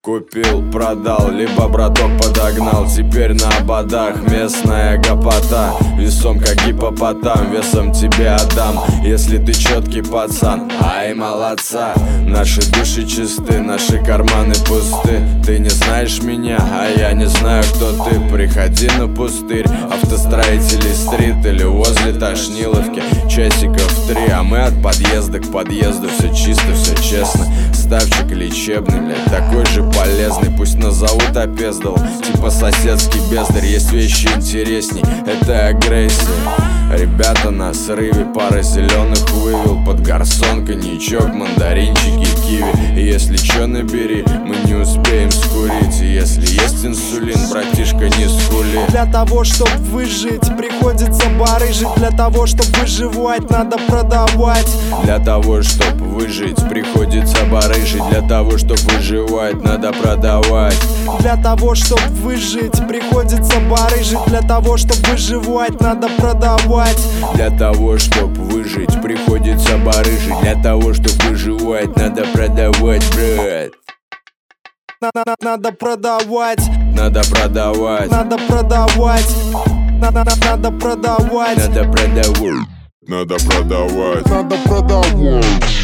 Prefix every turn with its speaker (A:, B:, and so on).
A: Купил, продал, либо браток подогнал. Теперь на ободах местная гопота. Весом как гипопотам, весом тебе отдам, если ты четкий пацан. Ай, молодца. Наши души чисты, наши карманы пусты. Ты не знаешь меня, а я не знаю, кто ты. Приходи на пустырь, Автостроителей стрит или возле Тошниловки, часиков 3. А мы от подъезда к подъезду, все чисто, все честно. Ставчик лечебный, блядь, такой же полезный. Пусть назовут опездал, типа соседский бездарь. Есть вещи интересней, это агрессия. Ребята на срыве, пара зеленых вывел. Под гарсон, коньячок, мандаринчики, киви. И если чё, набери, мы не успеем скурить. И если есть инсулин, братишка, не скули.
B: Для того, чтоб выжить, приходится барыжить. Для того, чтоб выживать, надо продавать.
A: Для того, чтоб выжить, приходится барыжить. Для того, чтоб выживать, надо продавать.
B: Для того, чтоб выжить, приходится барыжить. Для того, чтоб выживать, надо продавать.
A: Для того, чтоб выжить, приходится барыжить. Для того, чтоб выживать, надо продавать, брат.
B: Надо продавать.
A: Надо продавать.
B: Надо продавать. Надо продавать.
A: Надо продавать.
C: Надо продавать. Надо продавать.